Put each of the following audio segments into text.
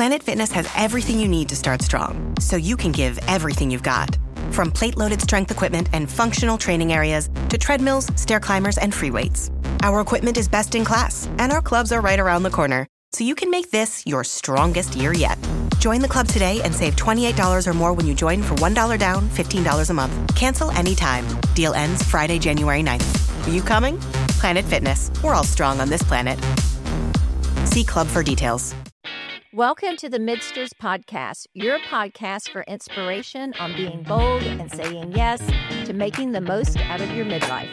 Planet Fitness has everything you need to start strong, so you can give everything you've got. From plate-loaded strength equipment and functional training areas to treadmills, stair climbers, and free weights. Our equipment is best in class, and our clubs are right around the corner, so you can make this your strongest year yet. Join the club today and save $28 or more when you join for $1 down, $15 a month. Cancel anytime. Deal ends Friday, January 9th. Are you coming? Planet Fitness. We're all strong on this planet. See club for details. Welcome to the Midsters Podcast, your podcast for inspiration on being bold and saying yes to making the most out of your midlife.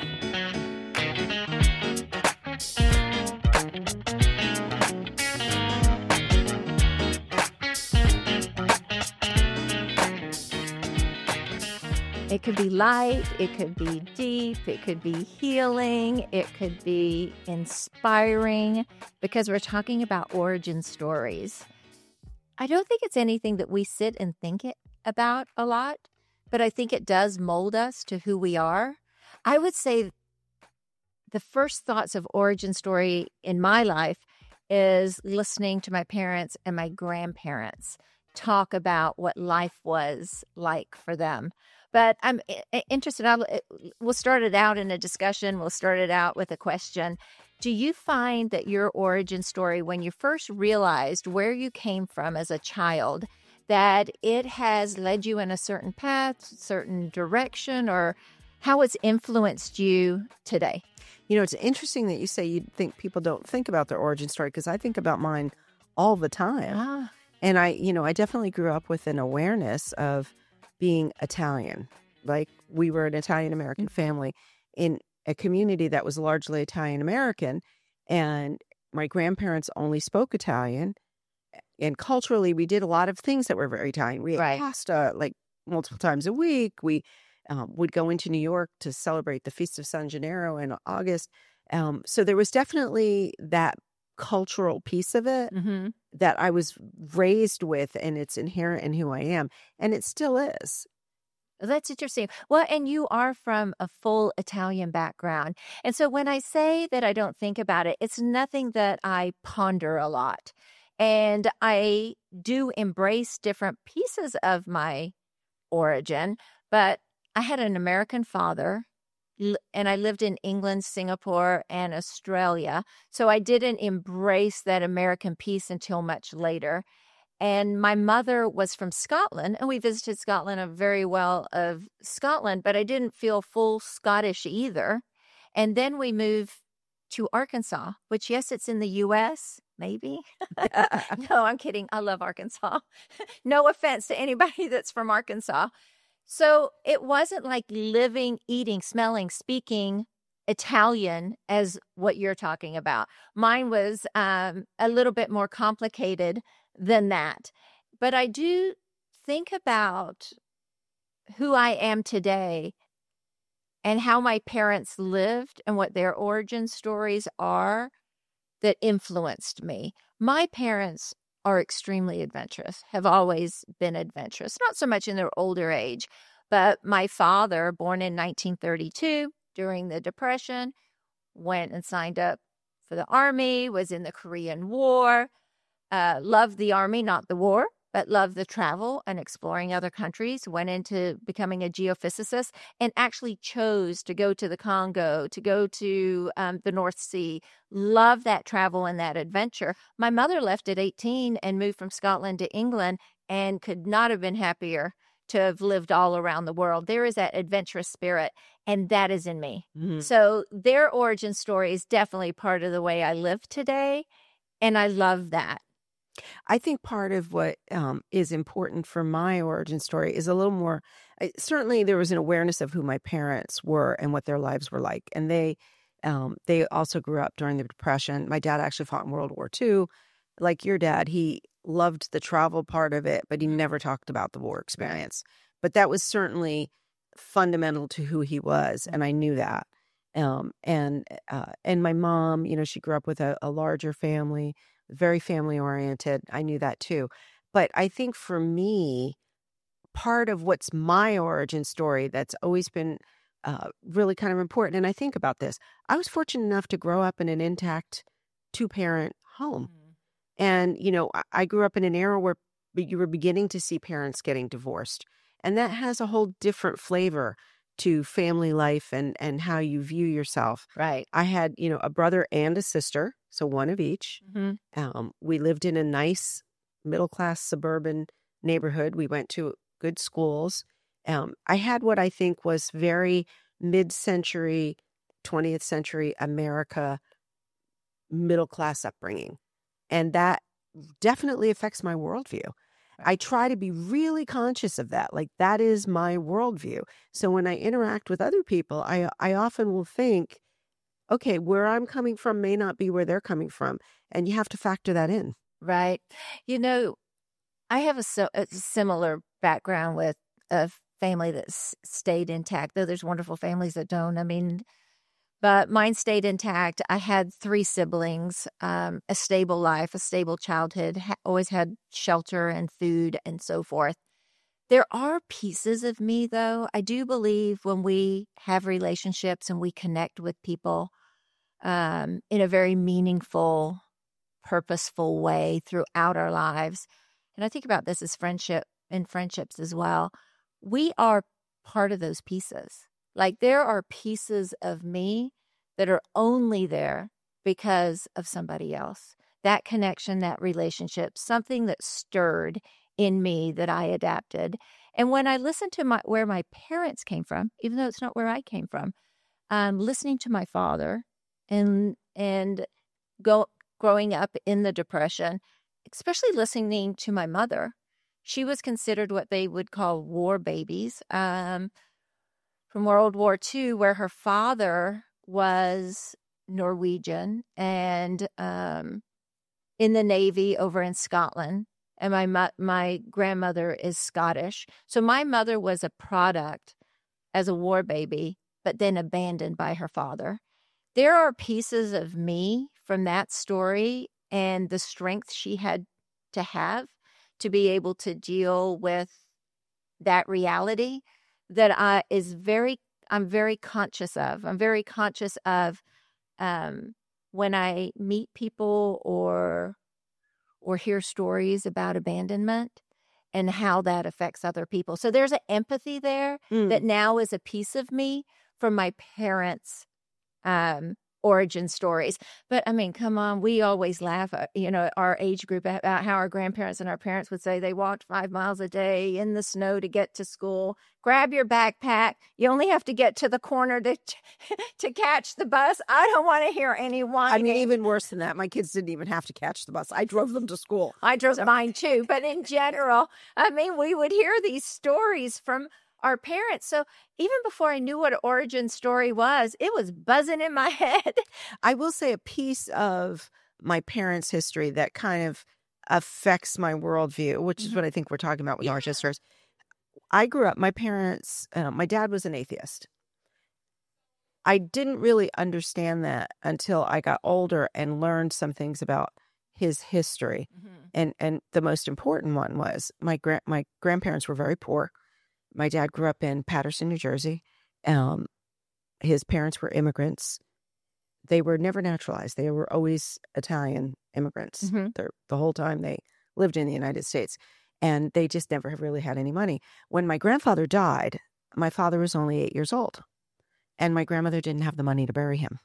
It could be light, it could be deep, it could be healing, it could be inspiring, because we're talking about origin stories. I don't think it's anything that we sit and think about a lot, but I think it does mold us to who we are. I would say the first thoughts of origin story in my life is listening to my parents and my grandparents talk about what life was like for them. But I'm interested, we'll start it out in a discussion. We'll start it out with a question. Do you find that your origin story, when you first realized where you came from as a child, that it has led you in a certain path, certain direction, or how it's influenced you today? You know, it's interesting that you say you think people don't think about their origin story, because I think about mine all the time. And I definitely grew up with an awareness of being Italian. Like, we were an Italian-American family in a community that was largely Italian-American, and my grandparents only spoke Italian. And culturally, we did a lot of things that were very Italian. We ate pasta like multiple times a week. We would go into New York to celebrate the Feast of San Gennaro in August. So there was definitely that cultural piece of it that I was raised with, and it's inherent in who I am, and it still is. That's interesting. Well, and you are from a full Italian background. And so when I say that I don't think about it, it's nothing that I ponder a lot. And I do embrace different pieces of my origin, but I had an American father, and I lived in England, Singapore, and Australia. So I didn't embrace that American piece until much later. And my mother was from Scotland, and we visited Scotland very well of Scotland, but I didn't feel full Scottish either. And then we moved to Arkansas, which, yes, it's in the U.S., maybe. No, I'm kidding. I love Arkansas. No offense to anybody that's from Arkansas. So it wasn't like living, eating, smelling, speaking Italian as what you're talking about. Mine was a little bit more complicated than that. But I do think about who I am today and how my parents lived and what their origin stories are that influenced me. My parents are extremely adventurous, have always been adventurous, not so much in their older age, but my father, born in 1932 during the Depression, went and signed up for the Army, was in the Korean War, loved the Army, not the war, but loved the travel and exploring other countries, went into becoming a geophysicist, and actually chose to go to the Congo, to go to the North Sea, loved that travel and that adventure. My mother left at 18 and moved from Scotland to England and could not have been happier to have lived all around the world. There is that adventurous spirit, and that is in me. So their origin story is definitely part of the way I live today, and I love that. I think part of what is important for my origin story is a little more, certainly there was an awareness of who my parents were and what their lives were like. And they also grew up during the Depression. My dad actually fought in World War II. Like your dad, he loved the travel part of it, but he never talked about the war experience. But that was certainly fundamental to who he was, and I knew that. And my mom, she grew up with a larger family, very family oriented. I knew that too. But I think for me, part of what's my origin story that's always been really kind of important, and I think about this, I was fortunate enough to grow up in an intact 2-parent home. And, I grew up in an era where you were beginning to see parents getting divorced. And that has a whole different flavor to family life and how you view yourself. Right. I had, a brother and a sister, so one of each. We lived in a nice middle-class suburban neighborhood. We went to good schools. I had what I think was very mid-century, 20th century America middle-class upbringing. And that definitely affects my worldview. I try to be really conscious of that. Like, that is my worldview. So when I interact with other people, I often will think, okay, where I'm coming from may not be where they're coming from. And you have to factor that in. Right. I have a similar background with a family that's stayed intact, though there's wonderful families that don't. But mine stayed intact. I had 3 siblings, a stable life, a stable childhood, always had shelter and food and so forth. There are pieces of me, though. I do believe when we have relationships and we connect with people in a very meaningful, purposeful way throughout our lives, and I think about this as friendships as well, we are part of those pieces. Like, there are pieces of me that are only there because of somebody else. That connection, that relationship, something that stirred in me that I adapted. And when I listen to where my parents came from, even though it's not where I came from, listening to my father and growing up in the Depression, especially listening to my mother, she was considered what they would call war babies. From World War II, where her father was Norwegian and in the Navy over in Scotland, and my grandmother is Scottish. So my mother was a product as a war baby, but then abandoned by her father. There are pieces of me from that story and the strength she had to have to be able to deal with that reality that I'm very conscious of. I'm very conscious of when I meet people or hear stories about abandonment and how that affects other people. So there's an empathy there that now is a piece of me from my parents' origin stories. But come on, we always laugh, our age group about how our grandparents and our parents would say they walked 5 miles a day in the snow to get to school. Grab your backpack. You only have to get to the corner to catch the bus. I don't want to hear any whining. Even worse than that, my kids didn't even have to catch the bus. I drove them to school. I drove mine too. But in general, we would hear these stories from our parents. So even before I knew what an origin story was, it was buzzing in my head. I will say a piece of my parents' history that kind of affects my worldview, which is what I think we're talking about with our sisters. I grew up, my parents, my dad was an atheist. I didn't really understand that until I got older and learned some things about his history. And the most important one was my grandparents were very poor. My dad grew up in Paterson, New Jersey. His parents were immigrants. They were never naturalized. They were always Italian immigrants the whole time they lived in the United States. And they just never have really had any money. When my grandfather died, my father was only 8 years old. And my grandmother didn't have the money to bury him.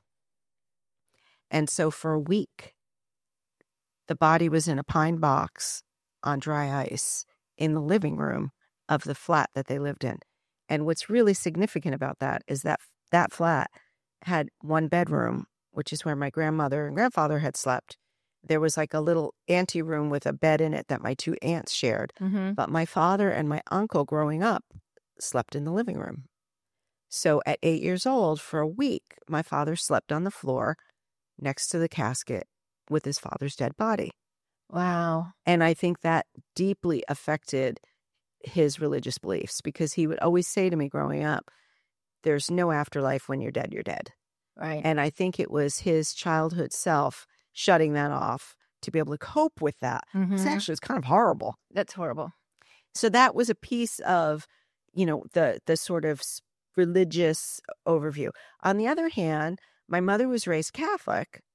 And so for a week, the body was in a pine box on dry ice in the living room of the flat that they lived in. And what's really significant about that is that that flat had one bedroom, which is where my grandmother and grandfather had slept. There was like a little anteroom with a bed in it that my 2 aunts shared. But my father and my uncle growing up slept in the living room. So at 8 years old, for a week, my father slept on the floor next to the casket with his father's dead body. Wow. And I think that deeply affected his religious beliefs, because he would always say to me growing up, there's no afterlife. When you're dead, you're dead. Right. And I think it was his childhood self shutting that off to be able to cope with that. It's kind of horrible. That's horrible. So that was a piece of, the sort of religious overview. On the other hand, my mother was raised Catholic,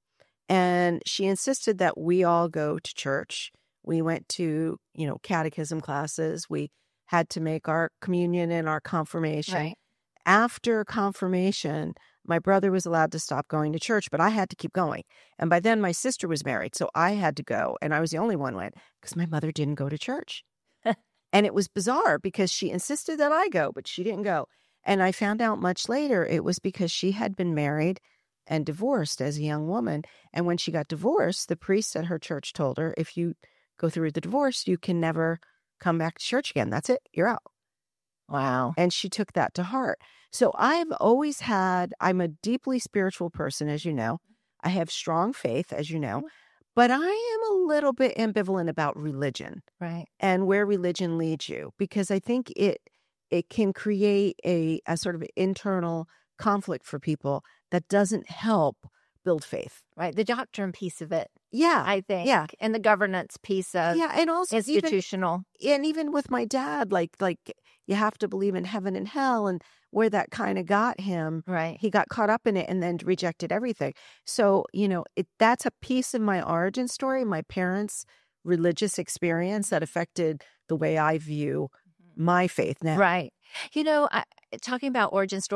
And she insisted that we all go to church. We went to, catechism classes. We had to make our communion and our confirmation. Right. After confirmation, my brother was allowed to stop going to church, but I had to keep going. And by then my sister was married, so I had to go. And I was the only one who went because my mother didn't go to church. And it was bizarre because she insisted that I go, but she didn't go. And I found out much later it was because she had been married and divorced as a young woman. And when she got divorced, the priest at her church told her, if you go through the divorce, you can never come back to church again. That's it. You're out. Wow. And she took that to heart. So I'm a deeply spiritual person, as you know. I have strong faith, as you know. But I am a little bit ambivalent about religion. Right. And where religion leads you, because I think it can create a sort of internal conflict for people that doesn't help build faith. Right. The doctrine piece of it. Yeah. I think. Yeah. And the governance piece of And also institutional. Even with my dad, like you have to believe in heaven and hell, and where that kind of got him. Right. He got caught up in it and then rejected everything. So, that's a piece of my origin story, my parents' religious experience that affected the way I view my faith now. Right. Talking about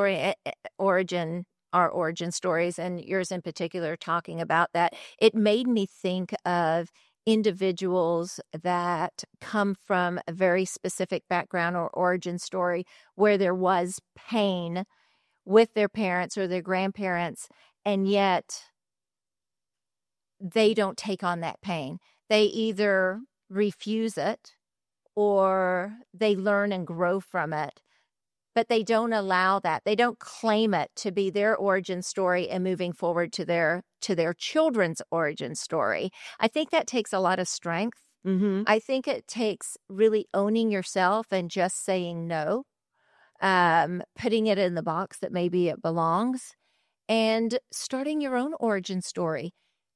our origin stories, and yours in particular, talking about that, it made me think of individuals that come from a very specific background or origin story where there was pain with their parents or their grandparents, and yet they don't take on that pain. They either refuse it or they learn and grow from it, but they don't allow that. They don't claim it to be their origin story and moving forward to their children's origin story. I think that takes a lot of strength. Mm-hmm. I think it takes really owning yourself and just saying no, putting it in the box that maybe it belongs, and starting your own origin story.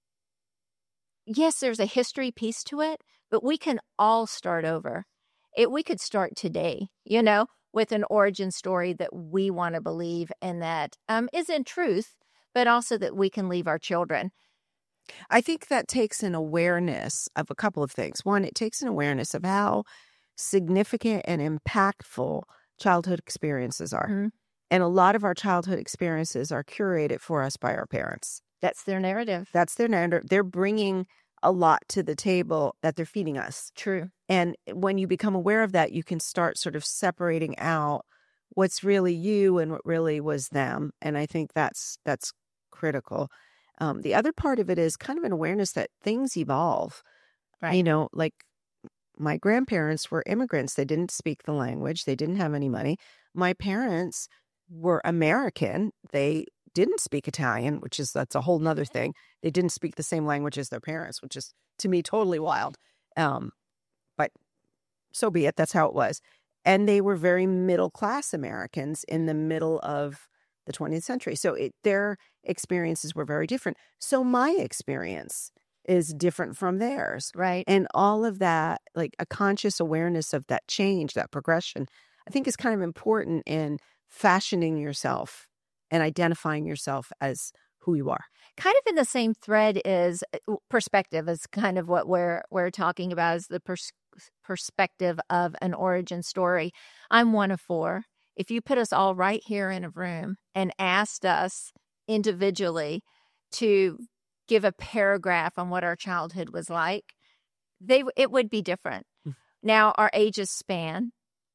Yes, there's a history piece to it, but we can all start over. We could start today, with an origin story that we want to believe and that is in truth, but also that we can leave our children. I think that takes an awareness of a couple of things. One, it takes an awareness of how significant and impactful childhood experiences are. Mm-hmm. And a lot of our childhood experiences are curated for us by our parents. That's their narrative. That's their narrative. They're bringing a lot to the table that they're feeding us. True. And when you become aware of that, you can start sort of separating out what's really you and what really was them. And I think that's critical. The other part of it is kind of an awareness that things evolve. Right. Like my grandparents were immigrants. They didn't speak the language. They didn't have any money. My parents were American. They didn't speak Italian, that's a whole nother thing. They didn't speak the same language as their parents, which is, to me, totally wild. But so be it. That's how it was. And they were very middle-class Americans in the middle of the 20th century. So their experiences were very different. So my experience is different from theirs. Right. And all of that, like a conscious awareness of that change, that progression, I think is kind of important in fashioning yourself and identifying yourself as who you are. Kind of in the same thread is perspective is kind of what we're talking about, is the perspective of an origin story. I'm one of four. If you put us all right here in a room and asked us individually to give a paragraph on what our childhood was like, it would be different. Now, our ages span.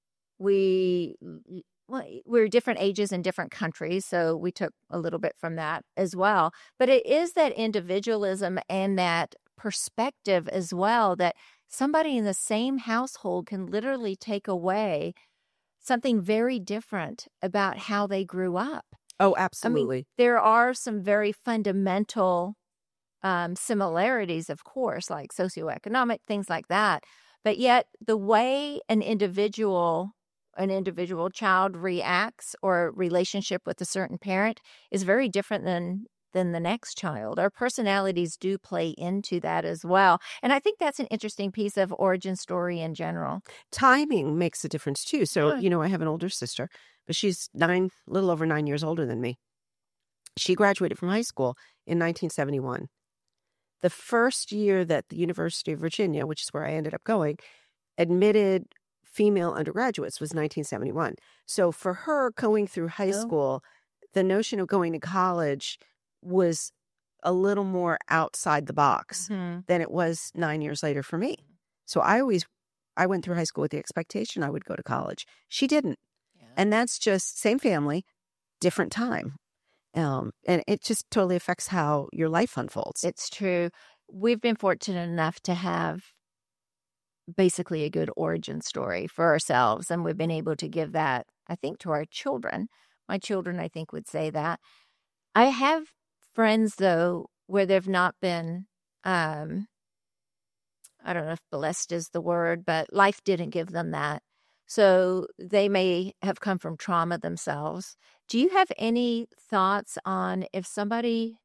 We're different ages in different countries, so we took a little bit from that as well. But it is that individualism and that perspective as well, that somebody in the same household can literally take away something very different about how they grew up. Oh, absolutely. I mean, there are some very fundamental similarities, of course, like socioeconomic, things like that. But yet the way an individual child reacts or relationship with a certain parent is very different than the next child. Our personalities do play into that as well. And I think that's an interesting piece of origin story in general. Timing makes a difference too. So, I have an older sister, but she's a little over 9 years older than me. She graduated from high school in 1971. the first year that the University of Virginia, which is where I ended up going, admitted female undergraduates was 1971. So for her going through high school, the notion of going to college was a little more outside the box than it was 9 years later for me. So I went through high school with the expectation I would go to college. She didn't. Yeah. And that's just same family, different time. And it just totally affects how your life unfolds. It's true. We've been fortunate enough to have basically a good origin story for ourselves. And we've been able to give that, I think, to our children. My children, I think, would say that. I have friends, though, where they've not been, I don't know if blessed is the word, but life didn't give them that. So they may have come from trauma themselves. Do you have any thoughts on if somebody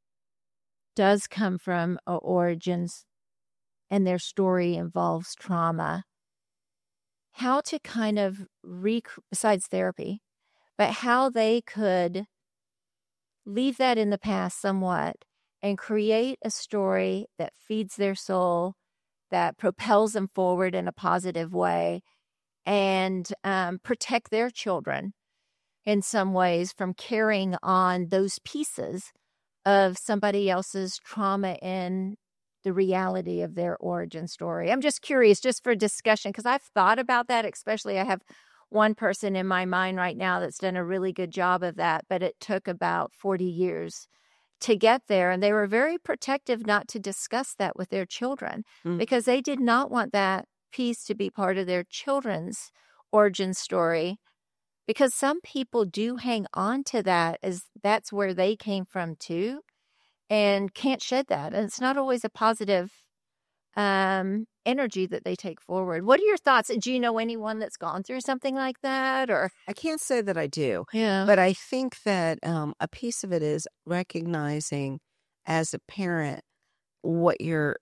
does come from origins and their story involves trauma, how to kind of, besides therapy, but how they could leave that in the past somewhat and create a story that feeds their soul, that propels them forward in a positive way, and protect their children in some ways from carrying on those pieces of somebody else's trauma in the reality of their origin story. I'm just curious, just for discussion, because I've thought about that, especially I have one person in my mind right now that's done a really good job of that, but it took about 40 years to get there. And they were very protective not to discuss that with their children because they did not want that piece to be part of their children's origin story, because some people do hang on to that as that's where they came from too and can't shed that. And it's not always a positive energy that they take forward. What are your thoughts? Do you know anyone that's gone through something like that? Or I can't say that I do. Yeah. But I think that a piece of it is recognizing as a parent what your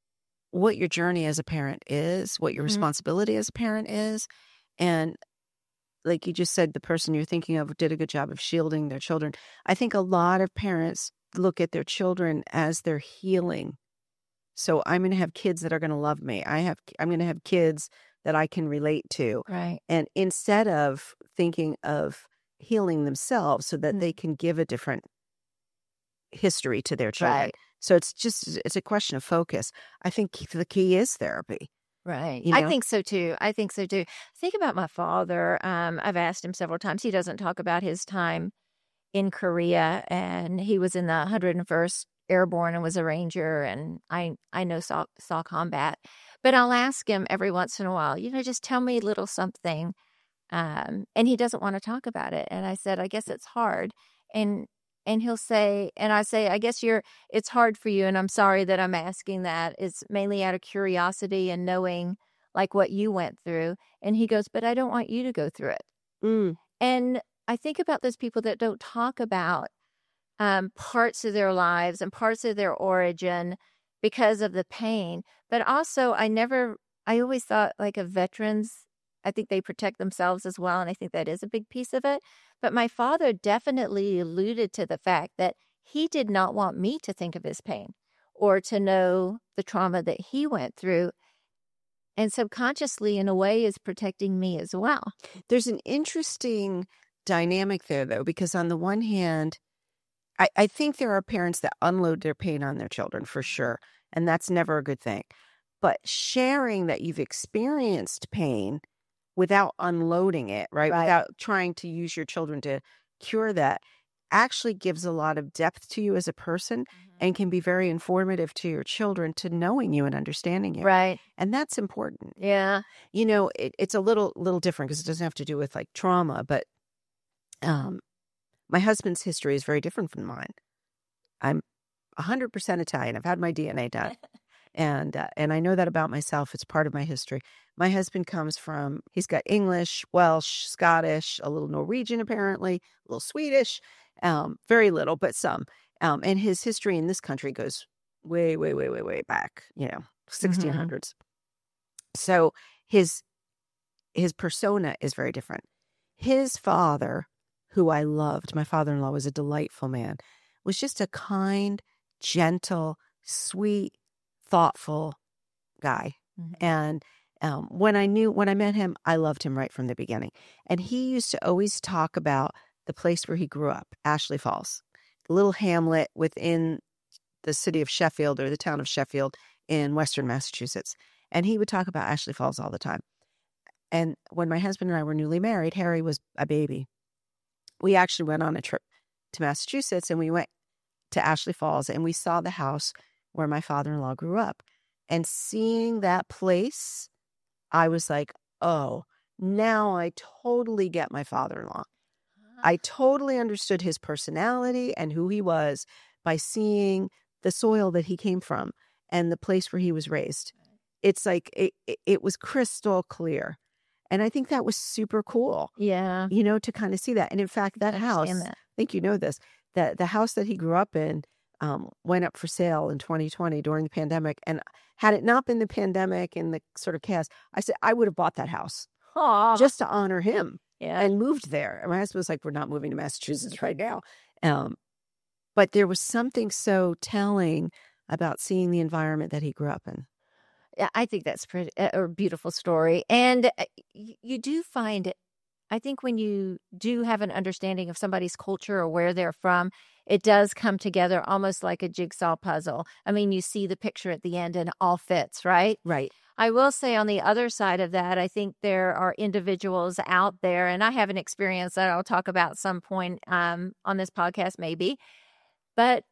journey as a parent is, what your responsibility as a parent is. And like you just said, the person you're thinking of did a good job of shielding their children. I think a lot of parents look at their children as they're healing. So I'm going to have kids that are going to love me. I'm going to have kids that I can relate to. Right. And instead of thinking of healing themselves so that they can give a different history to their children. Right. So it's a question of focus. I think the key is therapy. Right. You know? I think so too. Think about my father. I've asked him several times. He doesn't talk about his time in Korea, and he was in the 101st Airborne and was a Ranger, and I know saw combat. But I'll ask him every once in a while, just tell me a little something. And he doesn't want to talk about it. And I said, I guess it's hard. And he'll say, and I say, I guess it's hard for you. And I'm sorry that I'm asking that. It's mainly out of curiosity and knowing like what you went through. And he goes, but I don't want you to go through it. And I think about those people that don't talk about parts of their lives and parts of their origin because of the pain. But also I always thought like of veterans, I think they protect themselves as well. And I think that is a big piece of it. But my father definitely alluded to the fact that he did not want me to think of his pain or to know the trauma that he went through. And subconsciously, in a way, is protecting me as well. There's an interesting dynamic there, though, because on the one hand, I think there are parents that unload their pain on their children for sure. And that's never a good thing. But sharing that you've experienced pain without unloading it, right? Without trying to use your children to cure that, actually gives a lot of depth to you as a person and can be very informative to your children to knowing you and understanding you. Right. And that's important. Yeah. It's a little different because it doesn't have to do with like trauma, but my husband's history is very different from mine. I'm 100% Italian. I've had my DNA done. And I know that about myself. It's part of my history. My husband he's got English, Welsh, Scottish, a little Norwegian, apparently, a little Swedish, very little, but some. And his history in this country goes way, way, way, way, way back, 1600s. So his persona is very different. His father, who I loved, my father-in-law was a delightful man, was just a kind, gentle, sweet, thoughtful guy. Mm-hmm. And when I met him, I loved him right from the beginning. And he used to always talk about the place where he grew up, Ashley Falls, the little hamlet within the city of Sheffield, or the town of Sheffield in Western Massachusetts. And he would talk about Ashley Falls all the time. And when my husband and I were newly married, Harry was a baby. We actually went on a trip to Massachusetts, and we went to Ashley Falls, and we saw the house where my father-in-law grew up. And seeing that place, I was like, oh, now I totally get my father-in-law. I totally understood his personality and who he was by seeing the soil that he came from and the place where he was raised. It's like it was crystal clear. And I think that was super cool. Yeah. To kind of see that. And in fact, that house, I think you know this, that the house that he grew up in went up for sale in 2020 during the pandemic. And had it not been the pandemic and the sort of chaos, I said, I would have bought that house just to honor him. Yeah. And moved there. And my husband was like, we're not moving to Massachusetts right now. But there was something so telling about seeing the environment that he grew up in. Yeah, I think that's a beautiful story. And you do find, I think when you do have an understanding of somebody's culture or where they're from, it does come together almost like a jigsaw puzzle. I mean, you see the picture at the end and it all fits, right? Right. I will say on the other side of that, I think there are individuals out there, and I have an experience that I'll talk about some point on this podcast maybe, but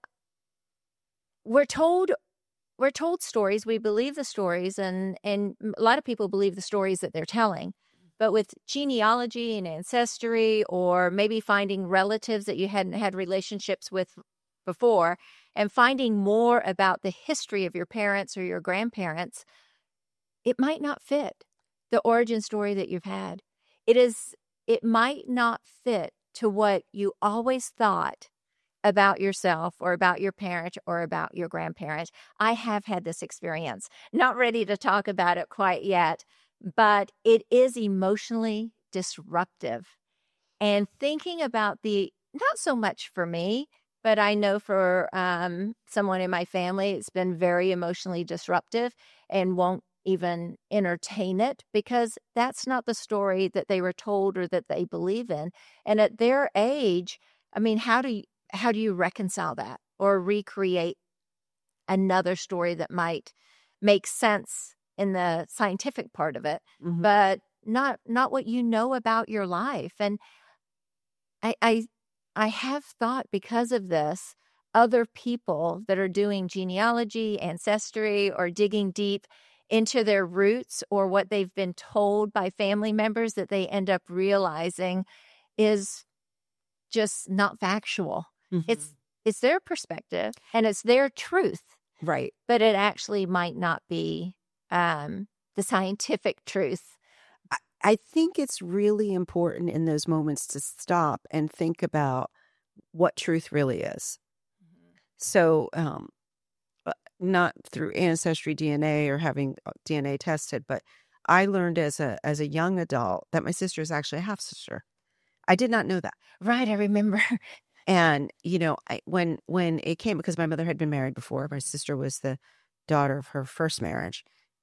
we're told stories, we believe the stories, and a lot of people believe the stories that they're telling. But with genealogy and ancestry, or maybe finding relatives that you hadn't had relationships with before, and finding more about the history of your parents or your grandparents, it might not fit the origin story that you've had. It might not fit to what you always thought about yourself or about your parent or about your grandparent. I have had this experience. Not ready to talk about it quite yet, but it is emotionally disruptive. And thinking about not so much for me, but I know for someone in my family, it's been very emotionally disruptive and won't even entertain it because that's not the story that they were told or that they believe in. And at their age, I mean, how do you reconcile that or recreate another story that might make sense in the scientific part of it, but not what you know about your life? And I have thought because of this, other people that are doing genealogy, ancestry, or digging deep into their roots or what they've been told by family members, that they end up realizing is just not factual. It's their perspective and it's their truth. Right. But it actually might not be the scientific truth. I think it's really important in those moments to stop and think about what truth really is. So, not through ancestry DNA or having DNA tested, but I learned as a young adult that my sister is actually a half sister. I did not know that. Right, I remember. And when it came, because my mother had been married before, my sister was the daughter of her first marriage.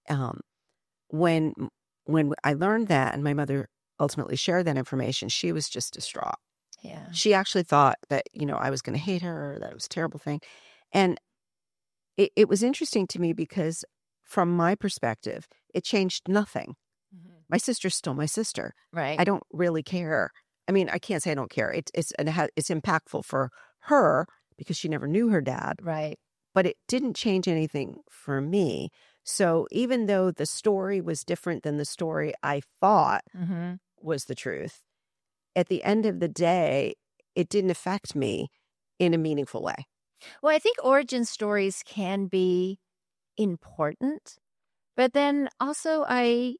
When I learned that, and my mother ultimately shared that information, she was just distraught. Yeah, she actually thought that I was going to hate her, or that it was a terrible thing, and it was interesting to me because from my perspective, it changed nothing. My sister's still my sister. Right. I don't really care. I mean, I can't say I don't care. It's impactful for her because she never knew her dad. Right. But it didn't change anything for me. So even though the story was different than the story I thought was the truth, at the end of the day, it didn't affect me in a meaningful way. Well, I think origin stories can be important, but then also I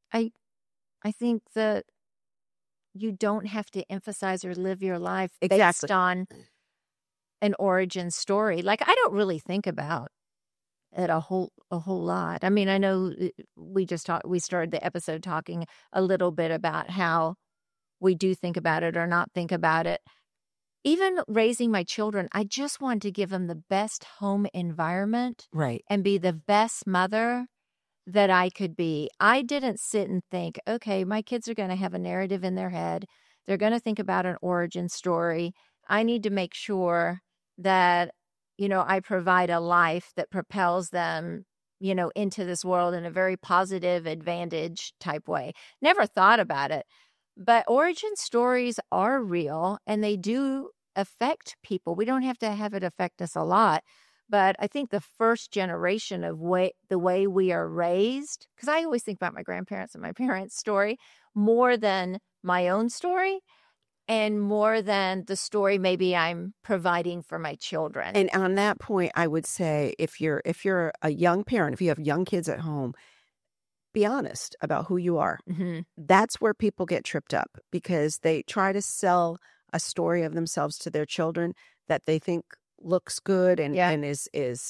think that you don't have to emphasize or live your life based on an origin story. Like, I don't really think about it a whole lot. I mean, I know we started the episode talking a little bit about how we do think about it or not think about it. even raising my children, I just wanted to give them the best home environment Right. and be the best mother that I could be. I didn't sit and think, okay, my kids are going to have a narrative in their head. They're going to think about an origin story. I need to make sure that, I provide a life that propels them, into this world in a very positive advantage type way. Never thought about it. But origin stories are real and they do affect people. We don't have to have it affect us a lot. But I think the first generation of the way we are raised, because I always think about my grandparents and my parents' story more than my own story and more than the story maybe I'm providing for my children. And on that point, I would say if you're a young parent, if you have young kids at home, be honest about who you are. Mm-hmm. That's where people get tripped up because they try to sell a story of themselves to their children that they think looks good and is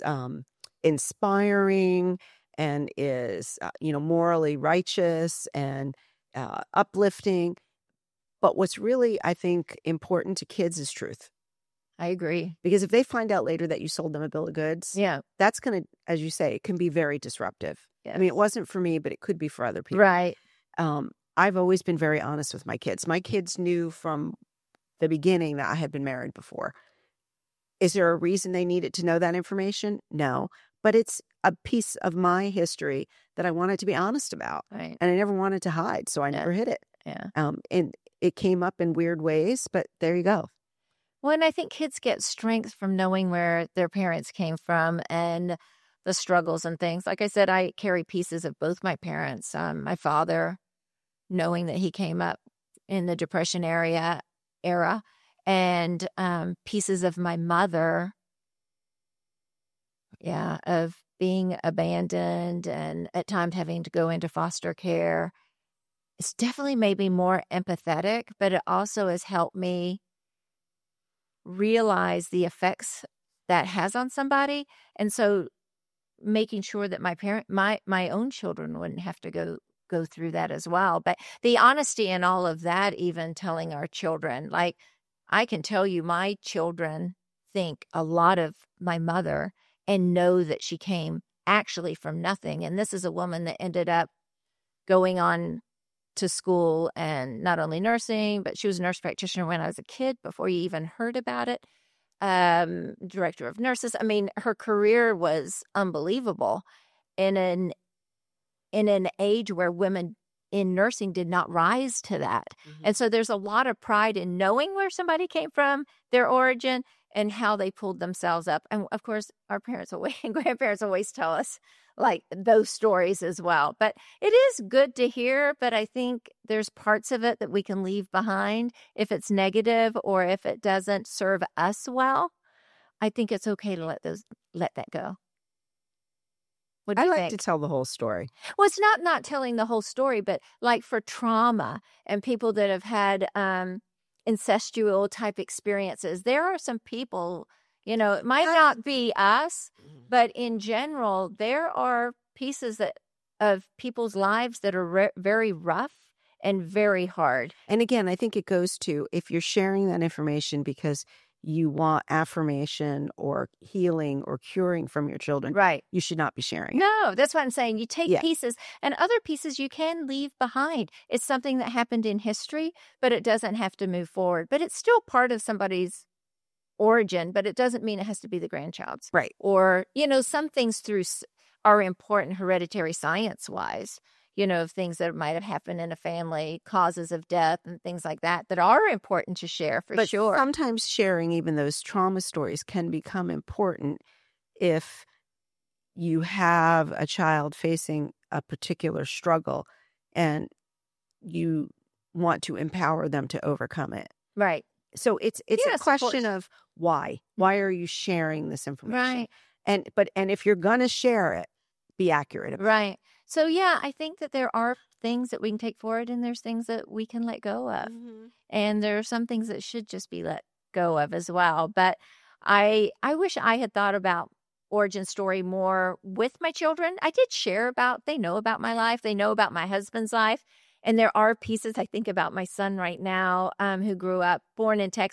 inspiring and is morally righteous and uplifting. But what's really, I think, important to kids is truth. I agree. Because if they find out later that you sold them a bill of goods, that's going to, as you say, it can be very disruptive. Yes. I mean, it wasn't for me, but it could be for other people. Right. I've always been very honest with my kids. My kids knew from the beginning that I had been married before. Is there a reason they needed to know that information? No. But it's a piece of my history that I wanted to be honest about. Right. And I never wanted to hide, so I never hid it. Yeah. And it came up in weird ways, but there you go. Well, and I think kids get strength from knowing where their parents came from and the struggles and things. Like I said, I carry pieces of both my parents. My father, knowing that he came up in the Depression era, and pieces of my mother, of being abandoned and at times having to go into foster care. It's definitely made me more empathetic, but it also has helped me realize the effects that has on somebody. And so making sure that my own children wouldn't have to go through that as well. But the honesty in all of that, even telling our children, like I can tell you my children think a lot of my mother and know that she came actually from nothing. And this is a woman that ended up going on to school and not only nursing, but she was a nurse practitioner when I was a kid before you even heard about it. Director of nurses. I mean, her career was unbelievable in an age where women in nursing did not rise to that. Mm-hmm. And so there's a lot of pride in knowing where somebody came from, their origin, and how they pulled themselves up. And of course, our parents and grandparents always tell us like those stories as well. But it is good to hear, but I think there's parts of it that we can leave behind if it's negative or if it doesn't serve us well. I think it's okay to let that go. What do you think? I like to tell the whole story. Well, it's not telling the whole story, but like for trauma and people that have had incestual type experiences, there are some people, it might not be us, but in general, there are pieces of people's lives that are very rough and very hard. And again, I think it goes to if you're sharing that information because you want affirmation or healing or curing from your children, right? You should not be sharing it. No, that's what I'm saying. You take pieces and other pieces you can leave behind. It's something that happened in history, but it doesn't have to move forward. But it's still part of somebody's origin, but it doesn't mean it has to be the grandchild's. Right. Or, some things are important hereditary science-wise. Of things that might have happened in a family, causes of death and things like that are important to share for sure. Sometimes sharing even those trauma stories can become important if you have a child facing a particular struggle and you want to empower them to overcome it. Right. So it's a question of why. Why are you sharing this information? Right. And if you're going to share it, be accurate about it. Right. So, I think that there are things that we can take forward and there's things that we can let go of. Mm-hmm. And there are some things that should just be let go of as well. But I wish I had thought about origin story more with my children. I did share they know about my life. They know about my husband's life. And there are pieces I think about my son right now who grew up, born in Texas,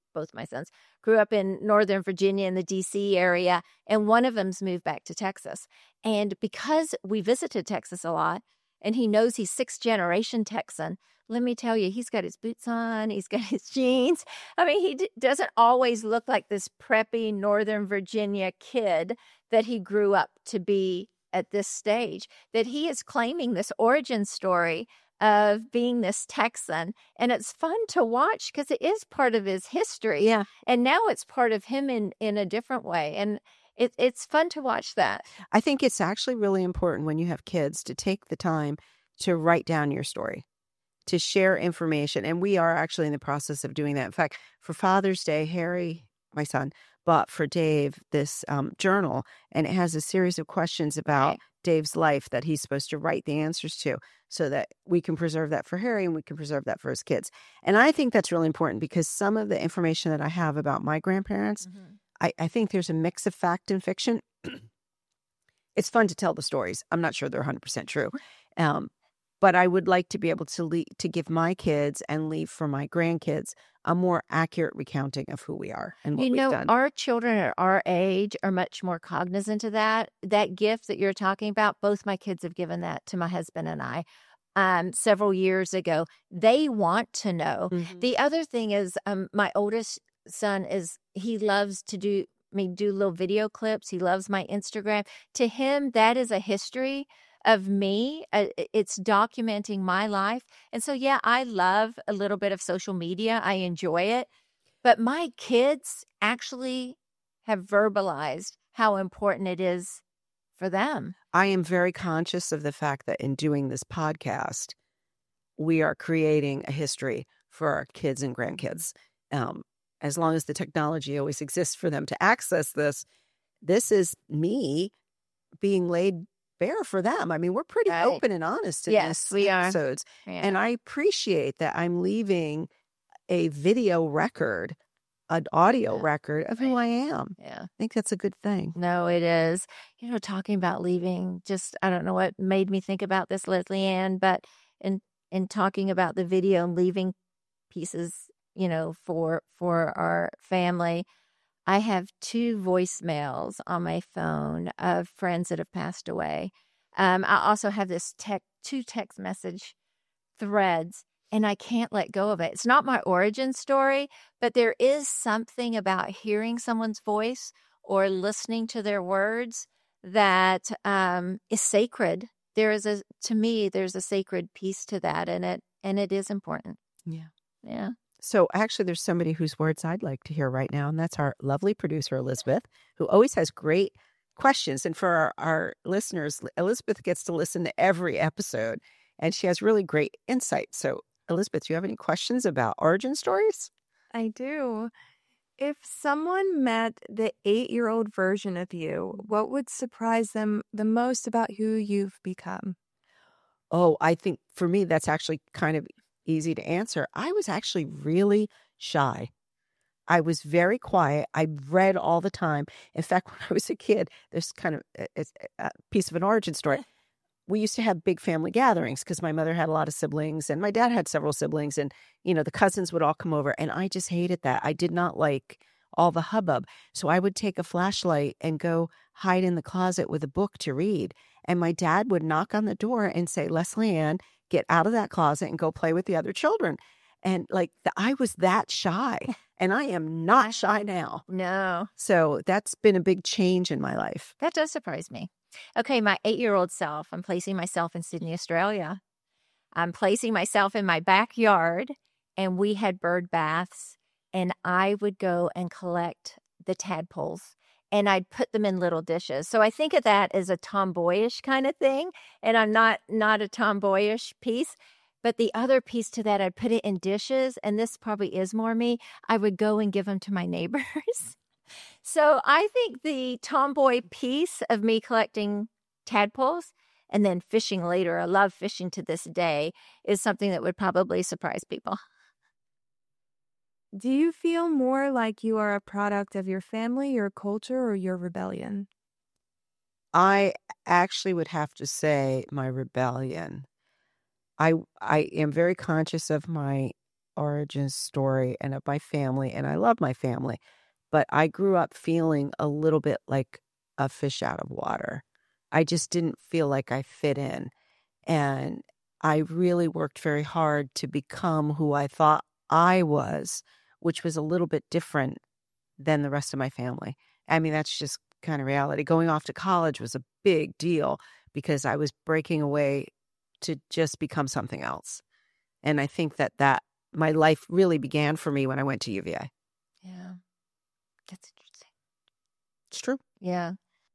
both my sons, grew up in Northern Virginia in the D.C. area, and one of them's moved back to Texas. And because we visited Texas a lot, and he knows he's sixth-generation Texan, let me tell you, he's got his boots on, he's got his jeans. I mean, he doesn't always look like this preppy Northern Virginia kid that he grew up to be at this stage, that he is claiming this origin story of being this Texan. And it's fun to watch because it is part of his history. Yeah. And now it's part of him in a different way. And it's fun to watch that. I think it's actually really important when you have kids to take the time to write down your story, to share information. And we are actually in the process of doing that. In fact, for Father's Day, Harry, my son, bought for Dave this journal, and it has a series of questions about Dave's life that he's supposed to write the answers to so that we can preserve that for Harry and we can preserve that for his kids. And I think that's really important because some of the information that I have about my grandparents, I think there's a mix of fact and fiction. It's fun to tell the stories. I'm not sure they're 100% true. But I would like to be able to give my kids and leave for my grandkids a more accurate recounting of who we are and what we've done. Our children at our age are much more cognizant of that. That gift that you're talking about, both my kids have given that to my husband and I several years ago. They want to know. Mm-hmm. The other thing is my oldest son he loves to do little video clips. He loves my Instagram. To him, that is a history of me. It's documenting my life. And so, yeah, I love a little bit of social media. I enjoy it. But my kids actually have verbalized how important it is for them. I am very conscious of the fact that in doing this podcast, we are creating a history for our kids and grandkids. As long as the technology always exists for them to access this is me being laid bare for them. I mean, we're pretty open and honest in these episodes. Yeah. And I appreciate that I'm leaving a video record, an audio record of who I am. Yeah. I think that's a good thing. No, it is. Talking about leaving, I don't know what made me think about this, Leslie Ann, but in talking about the video and leaving pieces, for our family, I have 2 voicemails on my phone of friends that have passed away. I also have 2 text message threads, and I can't let go of it. It's not my origin story, but there is something about hearing someone's voice or listening to their words that is sacred. To me, there's a sacred piece to that, and it is important. Yeah. Yeah. So actually, there's somebody whose words I'd like to hear right now, and that's our lovely producer, Elizabeth, who always has great questions. And for our listeners, Elizabeth gets to listen to every episode, and she has really great insight. So, Elizabeth, do you have any questions about origin stories? I do. If someone met the 8-year-old version of you, what would surprise them the most about who you've become? Oh, I think for me, that's actually kind of easy to answer. I was actually really shy. I was very quiet. I read all the time. In fact, when I was a kid, there's kind of a piece of an origin story. We used to have big family gatherings because my mother had a lot of siblings and my dad had several siblings, and the cousins would all come over, and I just hated that. I did not like all the hubbub. So I would take a flashlight and go hide in the closet with a book to read. And my dad would knock on the door and say, "Leslie Ann, get out of that closet and go play with the other children." And I was that shy, and I am not shy now. No. So that's been a big change in my life. That does surprise me. Okay, my 8-year-old self, I'm placing myself in Sydney, Australia. I'm placing myself in my backyard, and we had bird baths, and I would go and collect the tadpoles, and I'd put them in little dishes. So I think of that as a tomboyish kind of thing, and I'm not a tomboyish piece. But the other piece to that, I'd put it in dishes, and this probably is more me. I would go and give them to my neighbors. So I think the tomboy piece of me collecting tadpoles and then fishing later, I love fishing to this day, is something that would probably surprise people. Do you feel more like you are a product of your family, your culture, or your rebellion? I actually would have to say my rebellion. I am very conscious of my origin story and of my family, and I love my family, but I grew up feeling a little bit like a fish out of water. I just didn't feel like I fit in. And I really worked very hard to become who I thought I was, which was a little bit different than the rest of my family. I mean, that's just kind of reality. Going off to college was a big deal because I was breaking away to just become something else. And I think that my life really began for me when I went to UVA. Yeah. That's interesting. It's true. Yeah.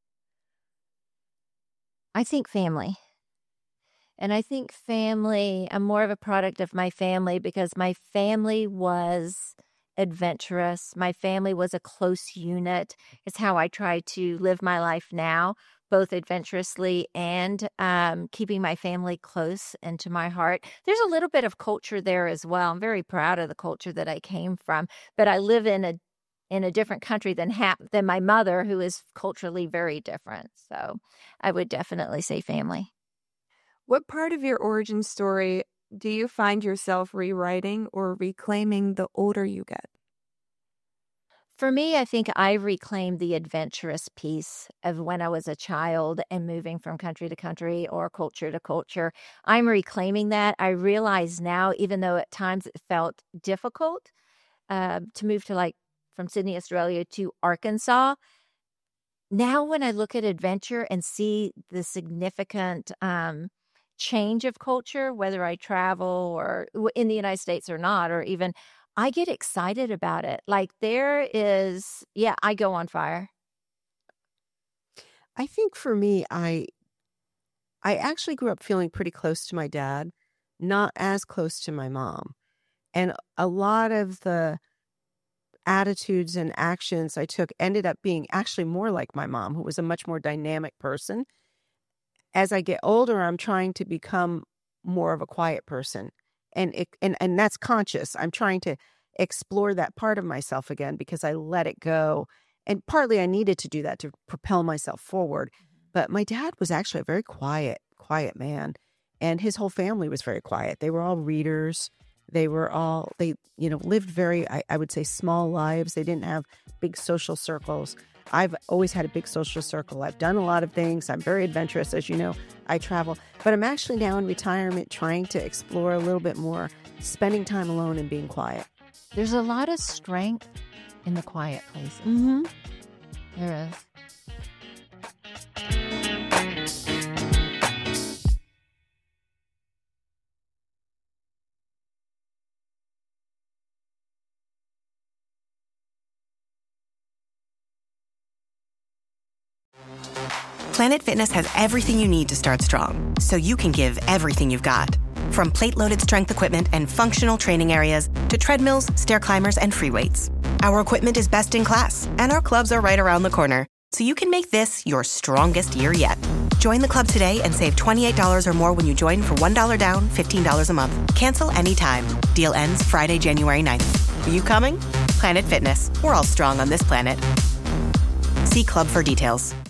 I think family. And I think family, I'm more of a product of my family because my family was adventurous. My family was a close unit. It's how I try to live my life now, both adventurously and keeping my family close and to my heart. There's a little bit of culture there as well. I'm very proud of the culture that I came from, but I live in a different country than my mother, who is culturally very different. So I would definitely say family. What part of your origin story do you find yourself rewriting or reclaiming the older you get? For me, I think I reclaimed the adventurous piece of when I was a child and moving from country to country or culture to culture. I'm reclaiming that. I realize now, even though at times it felt difficult to move from Sydney, Australia to Arkansas, now when I look at adventure and see the significant change of culture, whether I travel or in the United States or not, or even I get excited about it. Like I go on fire. I think for me, I actually grew up feeling pretty close to my dad, not as close to my mom. And a lot of the attitudes and actions I took ended up being actually more like my mom, who was a much more dynamic person. As I get older, I'm trying to become more of a quiet person. And that's conscious. I'm trying to explore that part of myself again because I let it go. And partly I needed to do that to propel myself forward. But my dad was actually a very quiet man. And his whole family was very quiet. They were all readers. They lived very, I would say, small lives. They didn't have big social circles. I've always had a big social circle. I've done a lot of things. I'm very adventurous. As you know, I travel. But I'm actually now in retirement trying to explore a little bit more, spending time alone and being quiet. There's a lot of strength in the quiet places. Mm-hmm. There is. Planet Fitness has everything you need to start strong, so you can give everything you've got. From plate-loaded strength equipment and functional training areas to treadmills, stair climbers, and free weights. Our equipment is best in class, and our clubs are right around the corner, so you can make this your strongest year yet. Join the club today and save $28 or more when you join for $1 down, $15 a month. Cancel anytime. Deal ends Friday, January 9th. Are you coming? Planet Fitness. We're all strong on this planet. See club for details.